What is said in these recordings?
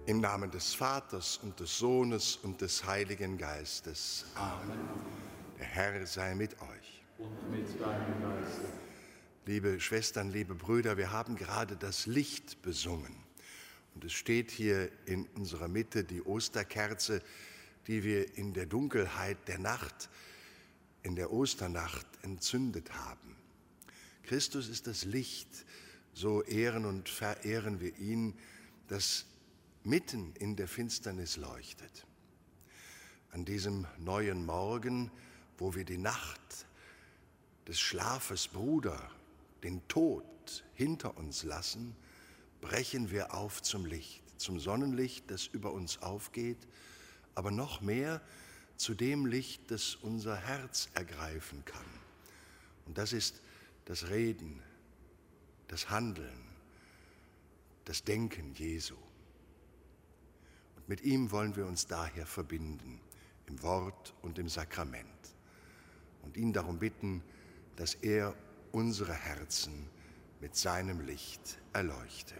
Im Namen des Vaters und des Sohnes und des Heiligen Geistes. Amen. Der Herr sei mit euch. Und mit deinem Geiste. Liebe Schwestern, liebe Brüder, wir haben gerade das Licht besungen. Und es steht hier in unserer Mitte die Osterkerze, die wir in der Dunkelheit der Nacht, in der Osternacht entzündet haben. Christus ist das Licht, so ehren und verehren wir ihn, das mitten in der Finsternis leuchtet. An diesem neuen Morgen, wo wir die Nacht des Schlafes Bruder, den Tod hinter uns lassen, brechen wir auf zum Licht, zum Sonnenlicht, das über uns aufgeht, aber noch mehr zu dem Licht, das unser Herz ergreifen kann. Und das ist das Reden, das Handeln, das Denken Jesu. Und mit ihm wollen wir uns daher verbinden, im Wort und im Sakrament. Und ihn darum bitten, dass er unsere Herzen mit seinem Licht erleuchte.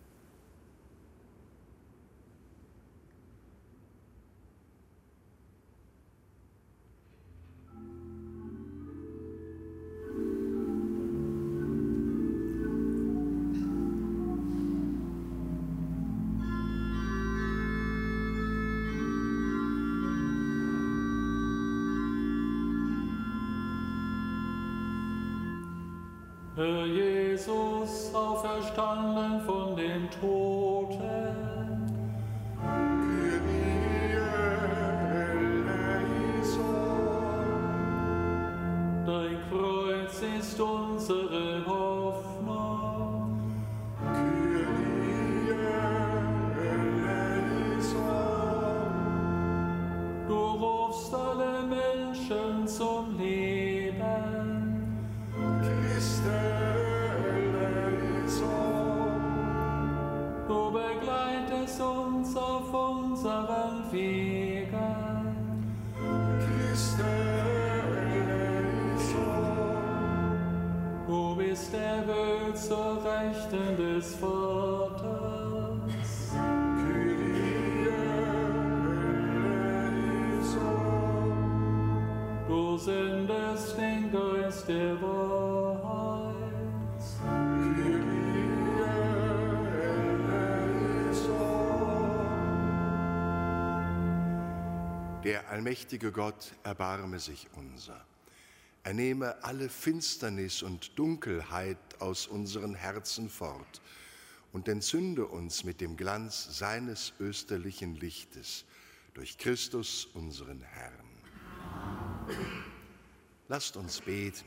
Herr Jesus, auferstanden von den Toten, dein Kreuz ist unsere Hoffnung. Du rufst alle Menschen zum Leben. Du begleitest uns auf unseren Wegen. Du bist erhöht zur Rechten des Vaters. Du sendest den Geist der Wahrheit. Der allmächtige Gott erbarme sich unser. Er nehme alle Finsternis und Dunkelheit aus unseren Herzen fort und entzünde uns mit dem Glanz seines österlichen Lichtes durch Christus, unseren Herrn. Lasst uns beten.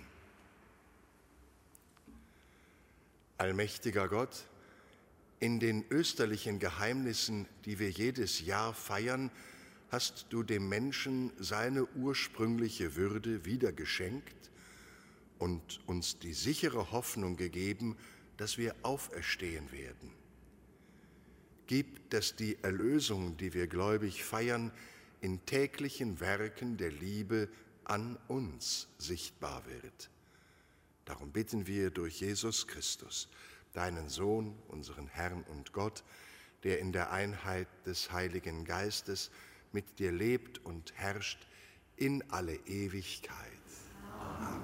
Allmächtiger Gott, in den österlichen Geheimnissen, die wir jedes Jahr feiern, hast du dem Menschen seine ursprüngliche Würde wiedergeschenkt und uns die sichere Hoffnung gegeben, dass wir auferstehen werden. Gib, dass die Erlösung, die wir gläubig feiern, in täglichen Werken der Liebe an uns sichtbar wird. Darum bitten wir durch Jesus Christus, deinen Sohn, unseren Herrn und Gott, der in der Einheit des Heiligen Geistes mit dir lebt und herrscht in alle Ewigkeit. Amen.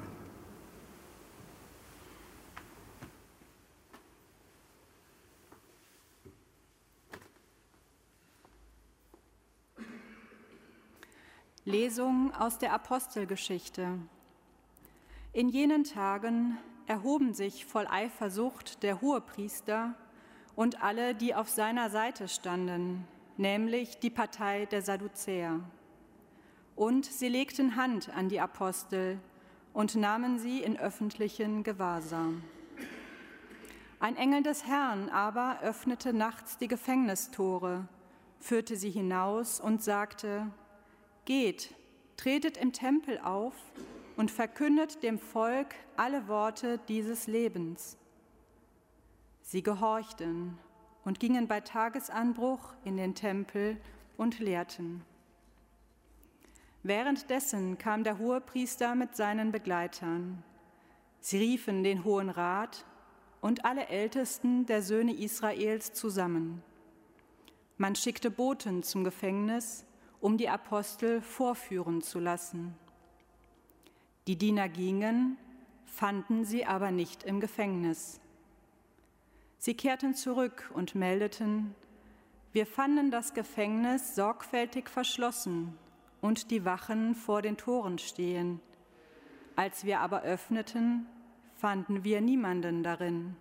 Lesung aus der Apostelgeschichte. In jenen Tagen erhoben sich voll Eifersucht der Hohepriester und alle, die auf seiner Seite standen, nämlich die Partei der Sadduzäer. Und sie legten Hand an die Apostel und nahmen sie in öffentlichen Gewahrsam. Ein Engel des Herrn aber öffnete nachts die Gefängnistore, führte sie hinaus und sagte: Geht, tretet im Tempel auf und verkündet dem Volk alle Worte dieses Lebens. Sie gehorchten und gingen bei Tagesanbruch in den Tempel und lehrten. Währenddessen kam der Hohepriester mit seinen Begleitern. Sie riefen den Hohen Rat und alle Ältesten der Söhne Israels zusammen. Man schickte Boten zum Gefängnis, um die Apostel vorführen zu lassen. Die Diener gingen, fanden sie aber nicht im Gefängnis. Sie kehrten zurück und meldeten: Wir fanden das Gefängnis sorgfältig verschlossen und die Wachen vor den Toren stehen. Als wir aber öffneten, fanden wir niemanden darin.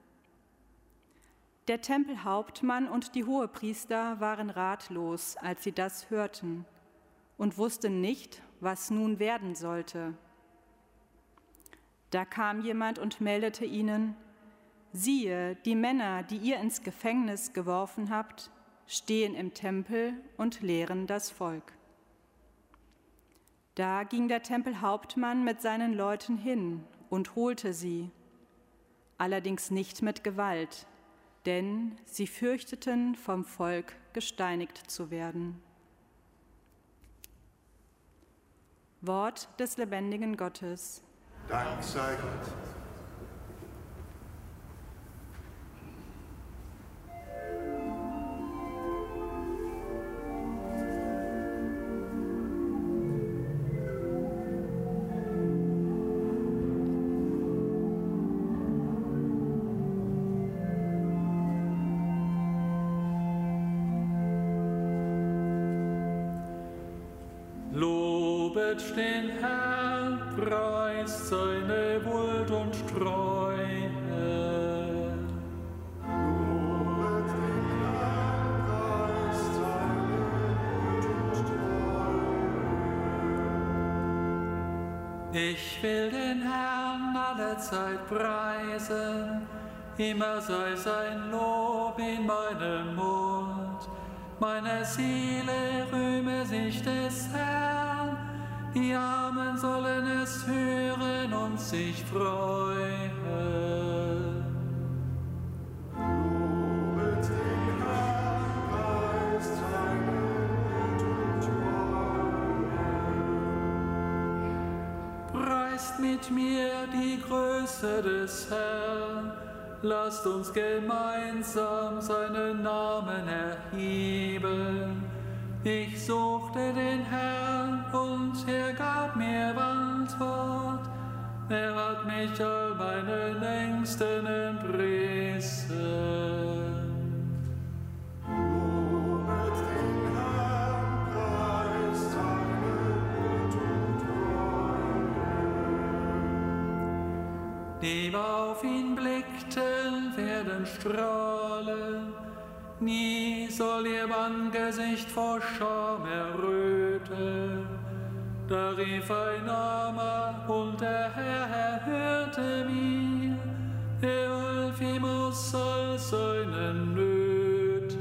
Der Tempelhauptmann und die Hohepriester waren ratlos, als sie das hörten, und wussten nicht, was nun werden sollte. Da kam jemand und meldete ihnen: Siehe, die Männer, die ihr ins Gefängnis geworfen habt, stehen im Tempel und lehren das Volk. Da ging der Tempelhauptmann mit seinen Leuten hin und holte sie, allerdings nicht mit Gewalt, denn sie fürchteten, vom Volk gesteinigt zu werden. Wort des lebendigen Gottes. Dank sei Gott. Lobet den Herrn, preist seine Huld und Treue. Lobet den Herrn, preist seine Huld und Treue. Ich will den Herrn allezeit preisen, immer sei sein Lob in meinem Mund. Meine Seele rühme sich des Herrn, die Armen sollen es hören und sich freuen. Lobet den Herrn, preist seine Huld und Treue. Preist mit mir die Größe des Herrn, lasst uns gemeinsam seinen Namen erheben. Ich suchte den Herrn und er gab mir Antwort. Er hat mich all meinen Ängsten entrissen. Lobet den Herrn, preist seine Huld und Treue. Die auf ihn blickten, werden strahlen. Nie soll ihr Angesicht vor Scham erröten. Da rief ein Armer und der Herr erhörte mir. Er half ihm aus all seinen Nöten.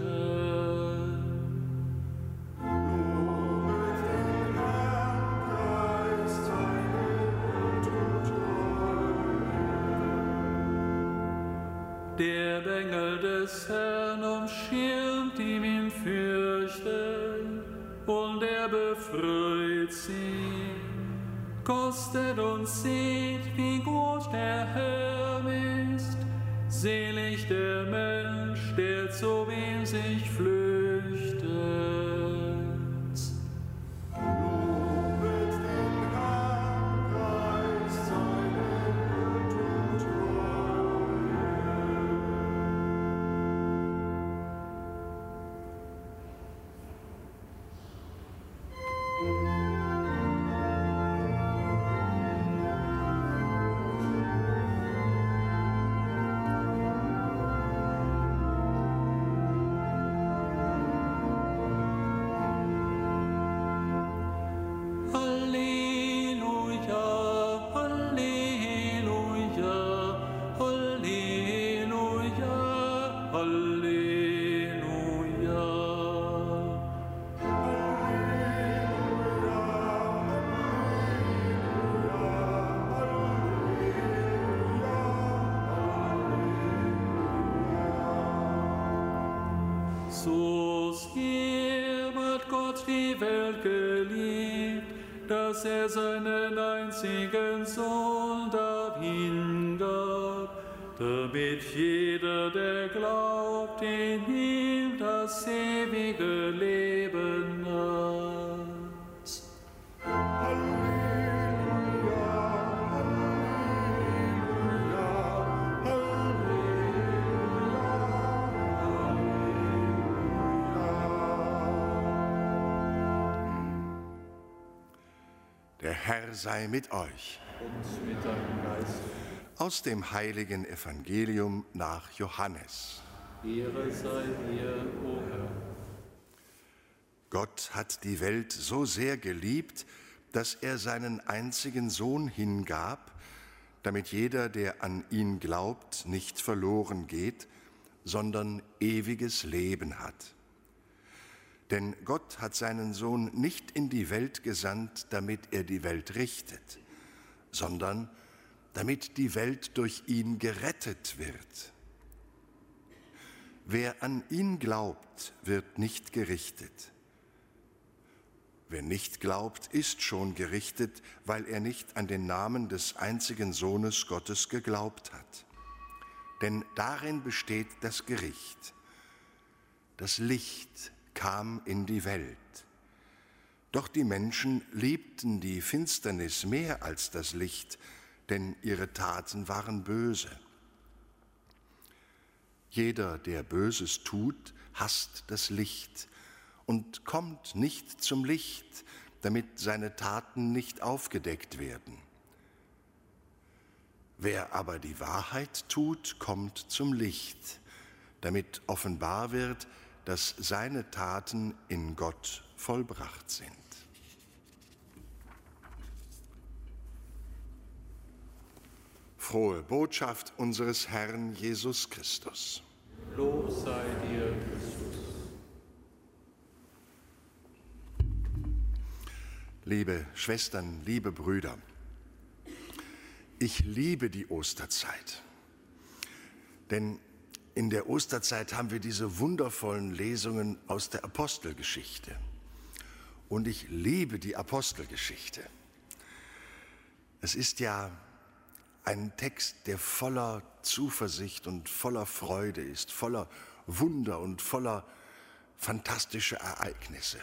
Lobet den Herrn, preist seine Huld und Treue. Der Bengel des Herrn umschirmt, die ihn fürchten, und er befreit sie. Kostet und seht, wie gut der Herr ist. Selig der Mensch, der zu wem sich flüchtet. Lobet den Herrn, preist seine Huld und Treue. So sehr hat Gott die Welt geliebt, dass er seinen einzigen Sohn dahingab, damit jeder, der glaubt, in ihm das das ewige Leben hat. Der Herr sei mit euch. Und mit deinem Geist. Aus dem heiligen Evangelium nach Johannes. Ehre sei dir, o Herr. Gott hat die Welt so sehr geliebt, dass er seinen einzigen Sohn hingab, damit jeder, der an ihn glaubt, nicht verloren geht, sondern ewiges Leben hat. Denn Gott hat seinen Sohn nicht in die Welt gesandt, damit er die Welt richtet, sondern damit die Welt durch ihn gerettet wird. Wer an ihn glaubt, wird nicht gerichtet. Wer nicht glaubt, ist schon gerichtet, weil er nicht an den Namen des einzigen Sohnes Gottes geglaubt hat. Denn darin besteht das Gericht. Das Licht kam in die Welt. Doch die Menschen liebten die Finsternis mehr als das Licht, denn ihre Taten waren böse. Jeder, der Böses tut, hasst das Licht und kommt nicht zum Licht, damit seine Taten nicht aufgedeckt werden. Wer aber die Wahrheit tut, kommt zum Licht, damit offenbar wird, dass seine Taten in Gott vollbracht sind. Frohe Botschaft unseres Herrn Jesus Christus. Lob sei dir, Christus. Liebe Schwestern, liebe Brüder, ich liebe die Osterzeit, denn in der Osterzeit haben wir diese wundervollen Lesungen aus der Apostelgeschichte. Und ich liebe die Apostelgeschichte. Es ist ja ein Text, der voller Zuversicht und voller Freude ist, voller Wunder und voller fantastischer Ereignisse.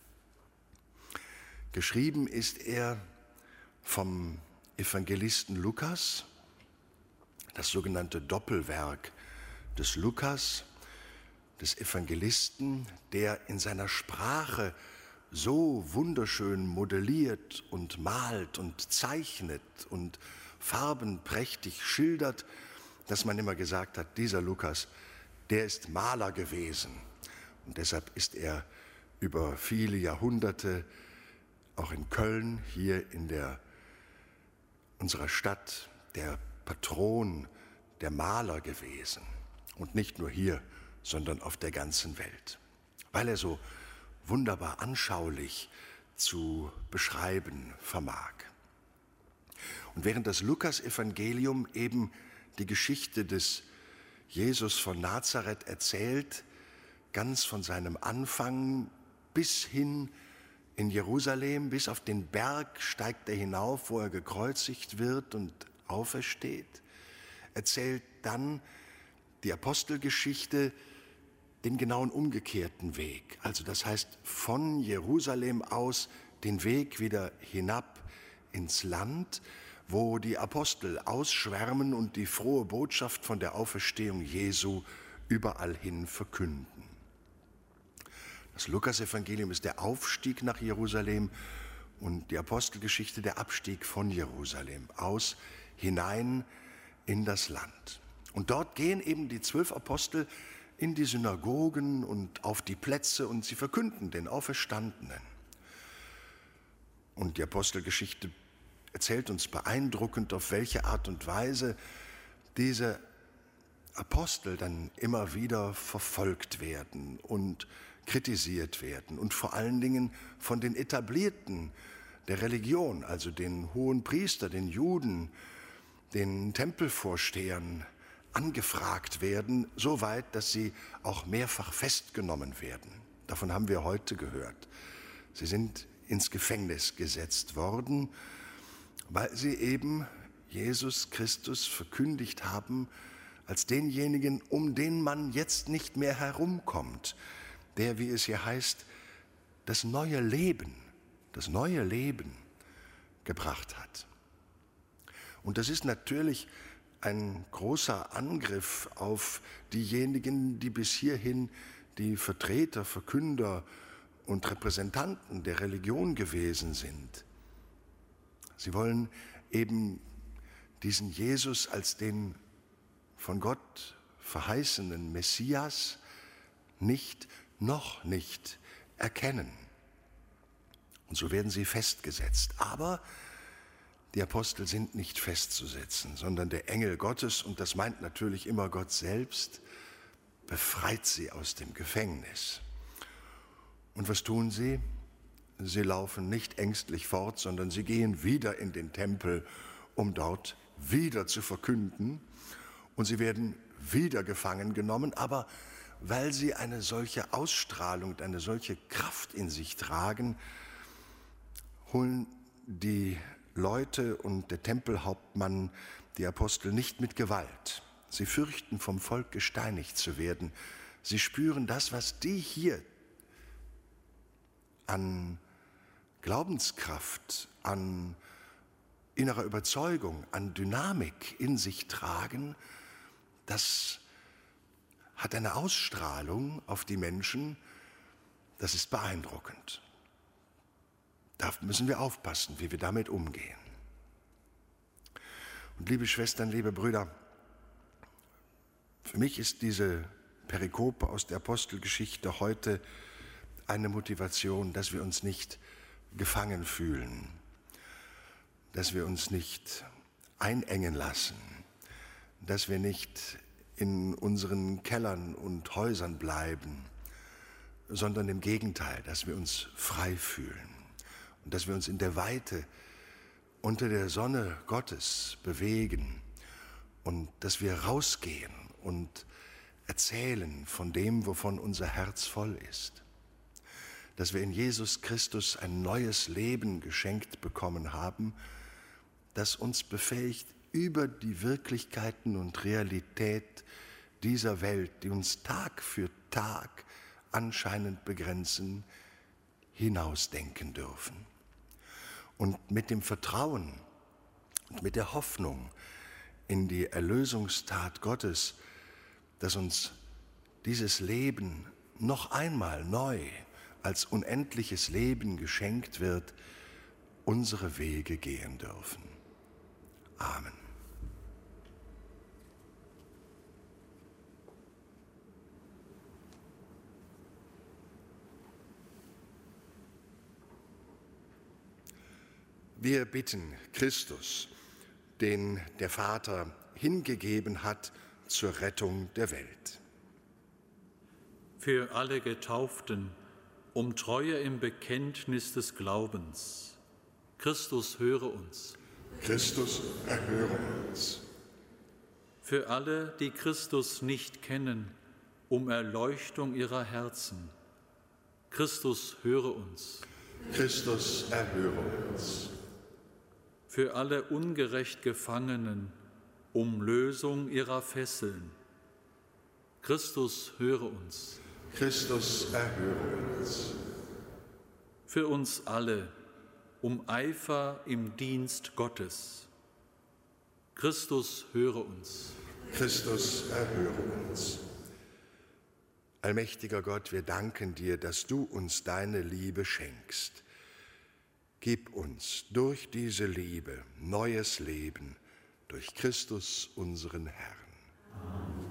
Geschrieben ist er vom Evangelisten Lukas, das sogenannte Doppelwerk des Lukas, des Evangelisten, der in seiner Sprache so wunderschön modelliert und malt und zeichnet und farbenprächtig schildert, dass man immer gesagt hat, dieser Lukas, der ist Maler gewesen. Und deshalb ist er über viele Jahrhunderte auch in Köln, hier in unserer Stadt, der Patron der Maler gewesen. Und nicht nur hier, sondern auf der ganzen Welt, weil er so wunderbar anschaulich zu beschreiben vermag. Und während das Lukas-Evangelium eben die Geschichte des Jesus von Nazareth erzählt, ganz von seinem Anfang bis hin in Jerusalem, bis auf den Berg steigt er hinauf, wo er gekreuzigt wird und aufersteht, erzählt dann die Apostelgeschichte den genauen umgekehrten Weg. Also das heißt, von Jerusalem aus den Weg wieder hinab ins Land, wo die Apostel ausschwärmen und die frohe Botschaft von der Auferstehung Jesu überall hin verkünden. Das Lukas-Evangelium ist der Aufstieg nach Jerusalem und die Apostelgeschichte der Abstieg von Jerusalem aus hinein in das Land. Und dort gehen eben die 12 Apostel in die Synagogen und auf die Plätze und sie verkünden den Auferstandenen. Und die Apostelgeschichte erzählt uns beeindruckend, auf welche Art und Weise diese Apostel dann immer wieder verfolgt werden und kritisiert werden und vor allen Dingen von den Etablierten der Religion, also den Hohenpriester, den Juden, den Tempelvorstehern angefragt werden, so weit, dass sie auch mehrfach festgenommen werden. Davon haben wir heute gehört. Sie sind ins Gefängnis gesetzt worden, weil sie eben Jesus Christus verkündigt haben als denjenigen, um den man jetzt nicht mehr herumkommt, der, wie es hier heißt, das neue Leben gebracht hat. Und das ist natürlich ein großer Angriff auf diejenigen, die bis hierhin die Vertreter, Verkünder und Repräsentanten der Religion gewesen sind. Sie wollen eben diesen Jesus als den von Gott verheißenen Messias noch nicht erkennen. Und so werden sie festgesetzt. Aber die Apostel sind nicht festzusetzen, sondern der Engel Gottes, und das meint natürlich immer Gott selbst, befreit sie aus dem Gefängnis. Und was tun sie? Sie laufen nicht ängstlich fort, sondern sie gehen wieder in den Tempel, um dort wieder zu verkünden. Und sie werden wieder gefangen genommen, aber weil sie eine solche Ausstrahlung, eine solche Kraft in sich tragen, holen die Leute und der Tempelhauptmann die Apostel nicht mit Gewalt. Sie fürchten, vom Volk gesteinigt zu werden. Sie spüren das, was die hier an Glaubenskraft, an innerer Überzeugung, an Dynamik in sich tragen. Das hat eine Ausstrahlung auf die Menschen, das ist beeindruckend. Da müssen wir aufpassen, wie wir damit umgehen. Und liebe Schwestern, liebe Brüder, für mich ist diese Perikope aus der Apostelgeschichte heute eine Motivation, dass wir uns nicht gefangen fühlen, dass wir uns nicht einengen lassen, dass wir nicht in unseren Kellern und Häusern bleiben, sondern im Gegenteil, dass wir uns frei fühlen. Und dass wir uns in der Weite unter der Sonne Gottes bewegen und dass wir rausgehen und erzählen von dem, wovon unser Herz voll ist. Dass wir in Jesus Christus ein neues Leben geschenkt bekommen haben, das uns befähigt, über die Wirklichkeiten und Realität dieser Welt, die uns Tag für Tag anscheinend begrenzen, hinausdenken dürfen. Und mit dem Vertrauen und mit der Hoffnung in die Erlösungstat Gottes, dass uns dieses Leben noch einmal neu als unendliches Leben geschenkt wird, unsere Wege gehen dürfen. Amen. Wir bitten Christus, den der Vater hingegeben hat zur Rettung der Welt. Für alle Getauften, um Treue im Bekenntnis des Glaubens. Christus, höre uns. Christus, erhöre uns. Für alle, die Christus nicht kennen, um Erleuchtung ihrer Herzen. Christus, höre uns. Christus, erhöre uns. Für alle ungerecht Gefangenen, um Lösung ihrer Fesseln. Christus, höre uns. Christus, erhöre uns. Für uns alle, um Eifer im Dienst Gottes. Christus, höre uns. Christus, erhöre uns. Allmächtiger Gott, wir danken dir, dass du uns deine Liebe schenkst. Gib uns durch diese Liebe neues Leben, durch Christus, unseren Herrn. Amen.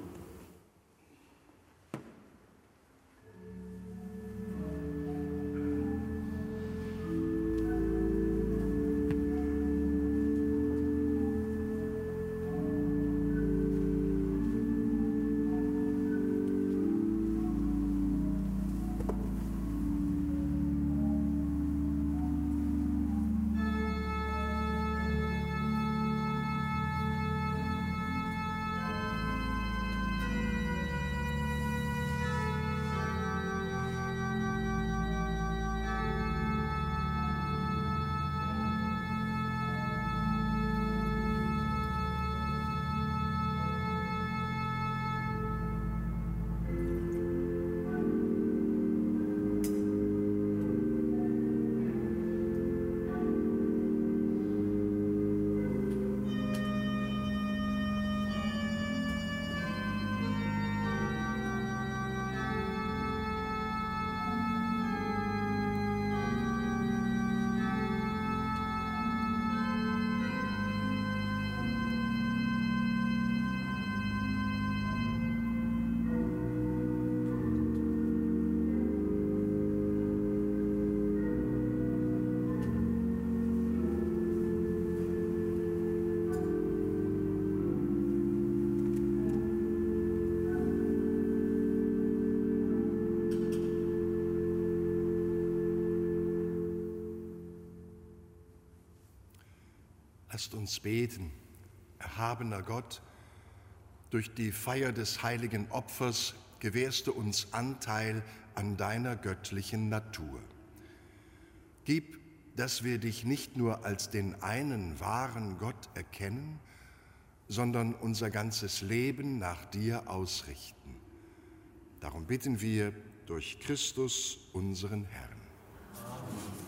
Lasst uns beten. Erhabener Gott, durch die Feier des heiligen Opfers gewährst du uns Anteil an deiner göttlichen Natur. Gib, dass wir dich nicht nur als den einen wahren Gott erkennen, sondern unser ganzes Leben nach dir ausrichten. Darum bitten wir durch Christus, unseren Herrn. Amen.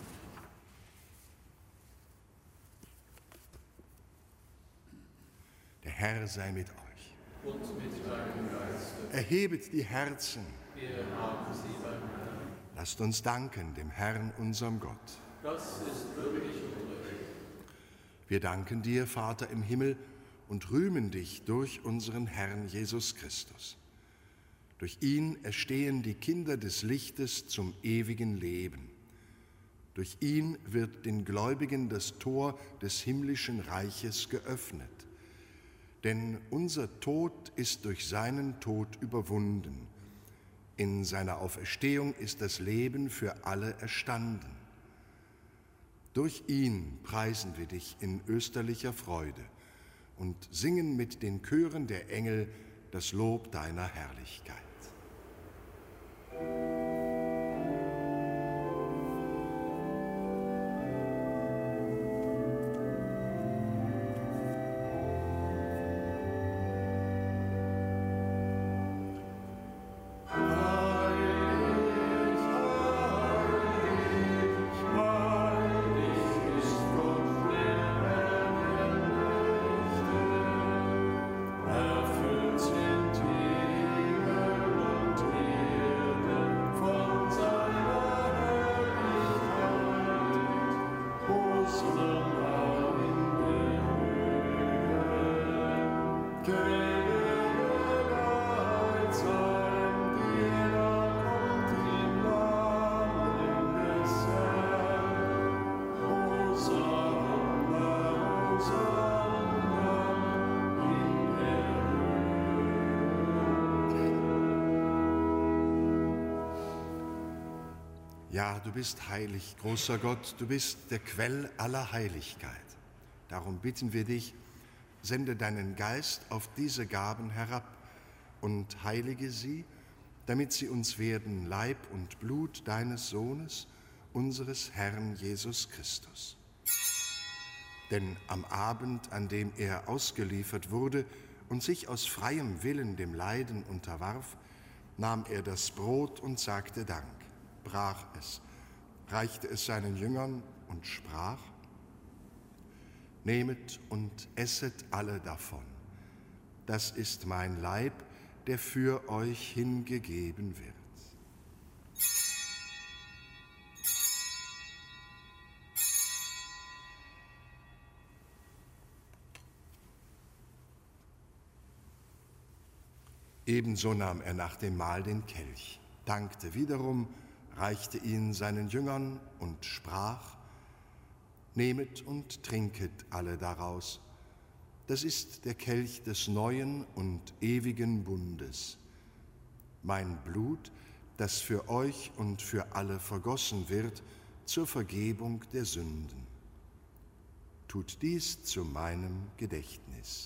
Der Herr sei mit euch. Und mit deinem Geiste. Erhebet die Herzen. Wir haben sie beim Herrn. Lasst uns danken dem Herrn, unserem Gott. Das ist würdig und recht. Wir danken dir, Vater im Himmel, und rühmen dich durch unseren Herrn Jesus Christus. Durch ihn erstehen die Kinder des Lichtes zum ewigen Leben. Durch ihn wird den Gläubigen das Tor des himmlischen Reiches geöffnet. Denn unser Tod ist durch seinen Tod überwunden. In seiner Auferstehung ist das Leben für alle erstanden. Durch ihn preisen wir dich in österlicher Freude und singen mit den Chören der Engel das Lob deiner Herrlichkeit. Ja, du bist heilig, großer Gott, du bist der Quell aller Heiligkeit. Darum bitten wir dich, sende deinen Geist auf diese Gaben herab und heilige sie, damit sie uns werden Leib und Blut deines Sohnes, unseres Herrn Jesus Christus. Denn am Abend, an dem er ausgeliefert wurde und sich aus freiem Willen dem Leiden unterwarf, nahm er das Brot und sagte Dank, brach es, reichte es seinen Jüngern und sprach: Nehmet und esset alle davon. Das ist mein Leib, der für euch hingegeben wird. Ebenso nahm er nach dem Mahl den Kelch, dankte wiederum, reichte ihn seinen Jüngern und sprach: Nehmet und trinket alle daraus. Das ist der Kelch des neuen und ewigen Bundes. Mein Blut, das für euch und für alle vergossen wird zur Vergebung der Sünden. Tut dies zu meinem Gedächtnis.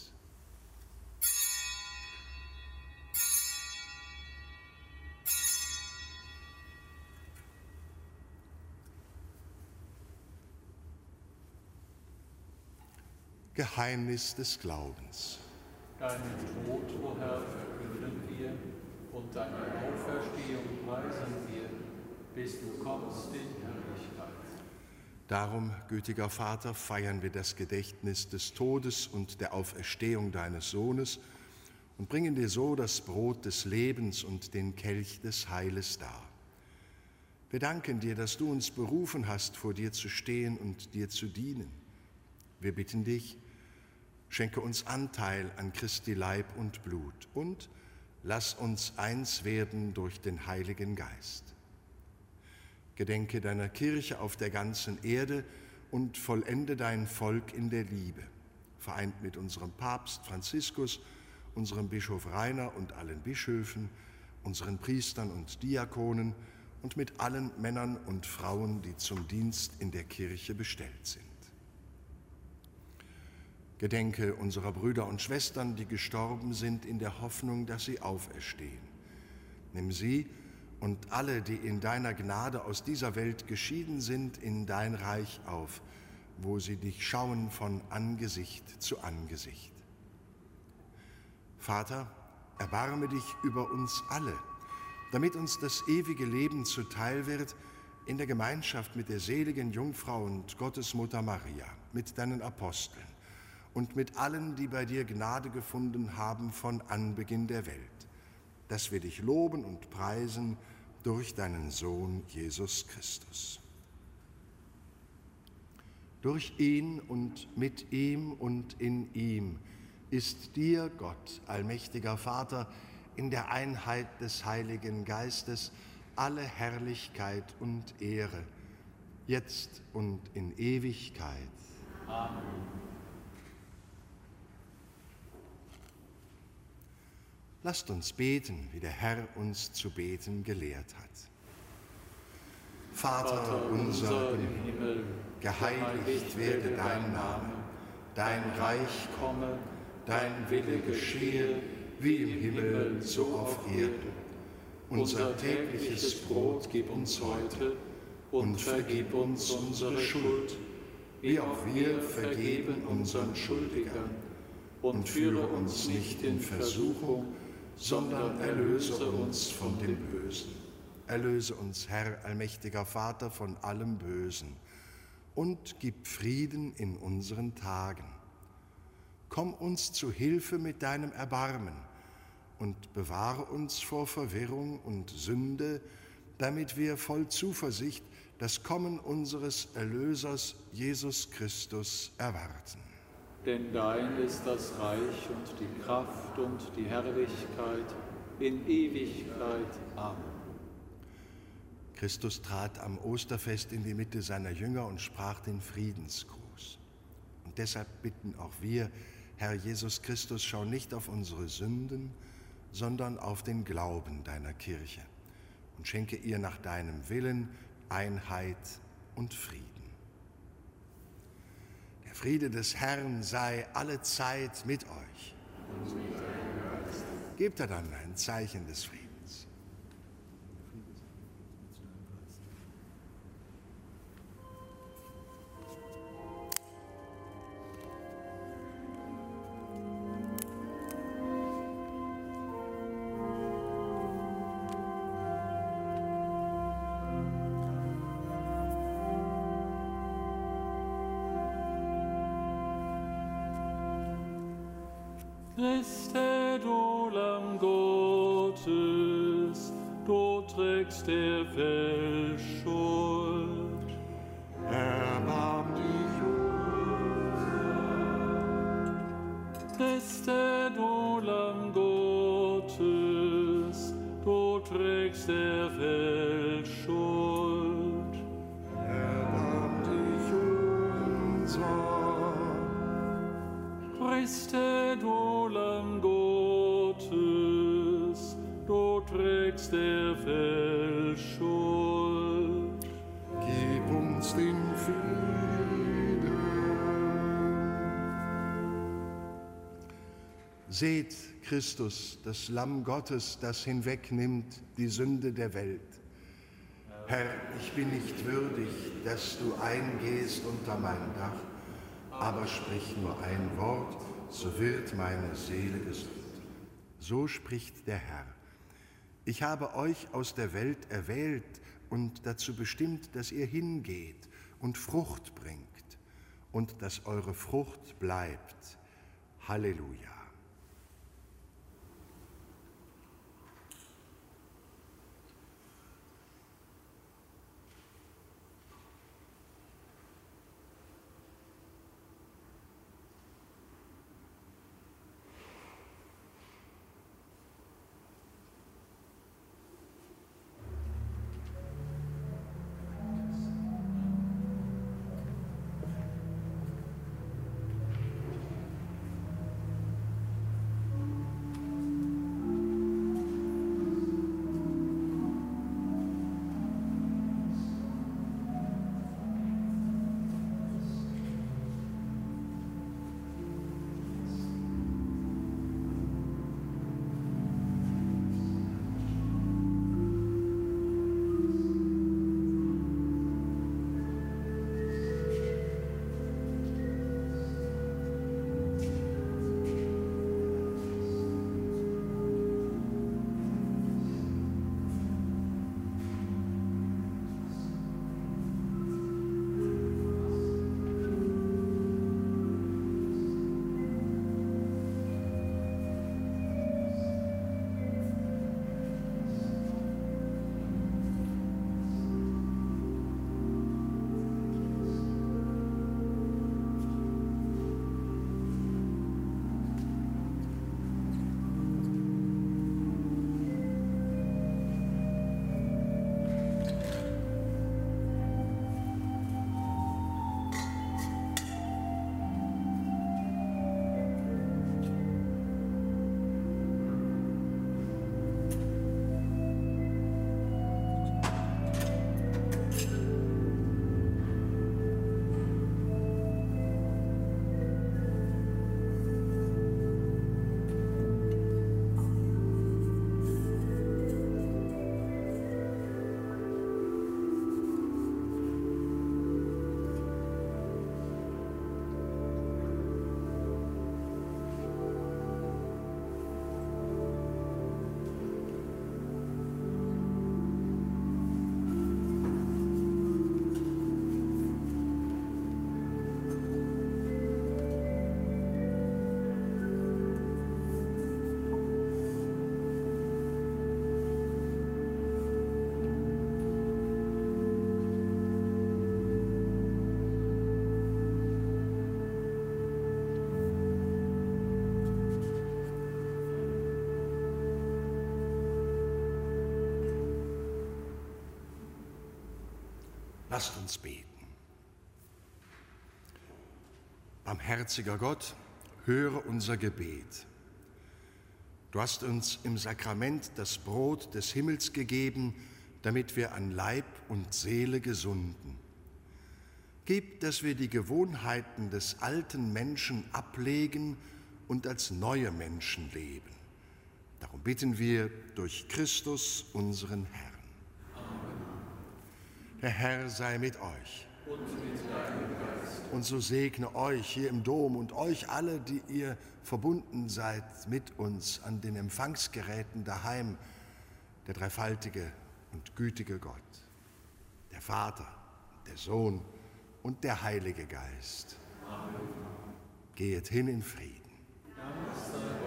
Geheimnis des Glaubens. Deinen Tod, o Herr, verkünden wir, und deine Auferstehung preisen wir, bis du kommst in Herrlichkeit. Darum, gütiger Vater, feiern wir das Gedächtnis des Todes und der Auferstehung deines Sohnes und bringen dir so das Brot des Lebens und den Kelch des Heiles dar. Wir danken dir, dass du uns berufen hast, vor dir zu stehen und dir zu dienen. Wir bitten dich, schenke uns Anteil an Christi Leib und Blut und lass uns eins werden durch den Heiligen Geist. Gedenke deiner Kirche auf der ganzen Erde und vollende dein Volk in der Liebe, vereint mit unserem Papst Franziskus, unserem Bischof Rainer und allen Bischöfen, unseren Priestern und Diakonen und mit allen Männern und Frauen, die zum Dienst in der Kirche bestellt sind. Gedenke unserer Brüder und Schwestern, die gestorben sind, in der Hoffnung, dass sie auferstehen. Nimm sie und alle, die in deiner Gnade aus dieser Welt geschieden sind, in dein Reich auf, wo sie dich schauen von Angesicht zu Angesicht. Vater, erbarme dich über uns alle, damit uns das ewige Leben zuteil wird in der Gemeinschaft mit der seligen Jungfrau und Gottesmutter Maria, mit deinen Aposteln und mit allen, die bei dir Gnade gefunden haben von Anbeginn der Welt, dass wir dich loben und preisen durch deinen Sohn Jesus Christus. Durch ihn und mit ihm und in ihm ist dir, Gott, allmächtiger Vater, in der Einheit des Heiligen Geistes alle Herrlichkeit und Ehre, jetzt und in Ewigkeit. Amen. Lasst uns beten, wie der Herr uns zu beten gelehrt hat. Vater unser im Himmel, geheiligt werde dein Name, dein Reich komme, dein Wille geschehe, wie im Himmel, so auf Erden. Unser tägliches Brot gib uns heute und vergib uns unsere Schuld, wie auch wir vergeben unseren Schuldigern. Und führe uns nicht in Versuchung, sondern erlöse uns von dem Bösen. Erlöse uns, Herr, allmächtiger Vater, von allem Bösen und gib Frieden in unseren Tagen. Komm uns zu Hilfe mit deinem Erbarmen und bewahre uns vor Verwirrung und Sünde, damit wir voll Zuversicht das Kommen unseres Erlösers Jesus Christus erwarten. Denn dein ist das Reich und die Kraft und die Herrlichkeit in Ewigkeit. Amen. Christus trat am Osterfest in die Mitte seiner Jünger und sprach den Friedensgruß. Und deshalb bitten auch wir, Herr Jesus Christus, schau nicht auf unsere Sünden, sondern auf den Glauben deiner Kirche und schenke ihr nach deinem Willen Einheit und Frieden. Der Friede des Herrn sei allezeit mit euch. Gebt er dann ein Zeichen des Friedens. Christe, du Lamm Gottes, du trägst der Welt Schuld. Erbarm dich unser. Christe, du Lamm Gottes, du trägst der Welt Schuld. Erbarm dich unser. Christe, du Lamm Gottes, du trägst der Welt Schuld. Gib uns den Frieden. Seht Christus, das Lamm Gottes, das hinwegnimmt die Sünde der Welt. Herr, ich bin nicht würdig, dass du eingehst unter mein Dach, aber sprich nur ein Wort, so wird meine Seele gesund. So spricht der Herr. Ich habe euch aus der Welt erwählt und dazu bestimmt, dass ihr hingeht und Frucht bringt und dass eure Frucht bleibt. Halleluja. Lasst uns beten. Barmherziger Gott, höre unser Gebet. Du hast uns im Sakrament das Brot des Himmels gegeben, damit wir an Leib und Seele gesunden. Gib, dass wir die Gewohnheiten des alten Menschen ablegen und als neue Menschen leben. Darum bitten wir durch Christus, unseren Herrn. Amen. Der Herr sei mit euch. Und mit deinem Geist. Und so segne euch hier im Dom und euch alle, die ihr verbunden seid mit uns an den Empfangsgeräten daheim, der dreifaltige und gütige Gott, der Vater, der Sohn und der Heilige Geist. Amen. Gehet hin in Frieden. Dank sei Gott.